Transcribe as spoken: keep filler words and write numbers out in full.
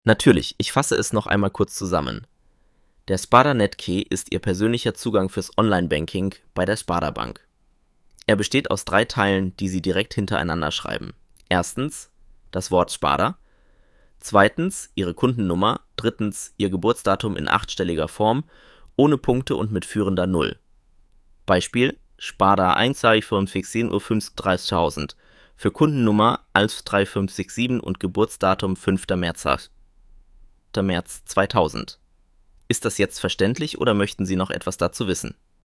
Natürlich, ich fasse es noch einmal kurz zusammen. Der Sparda-Net-Key ist Ihr persönlicher Zugang fürs Online-Banking bei der Sparda Bank. Er besteht aus drei Teilen, die Sie direkt hintereinander schreiben. Erstens das Wort Sparda, zweitens Ihre Kundennummer, drittens Ihr Geburtsdatum in achtstelliger Form, ohne Punkte und mit führender Null. Beispiel: Sparda eins fünf sechs sieben fünfunddreißigtausend für Kundennummer eins drei fünf sechs sieben und Geburtsdatum fünfter März zweitausend. Ist das jetzt verständlich oder möchten Sie noch etwas dazu wissen?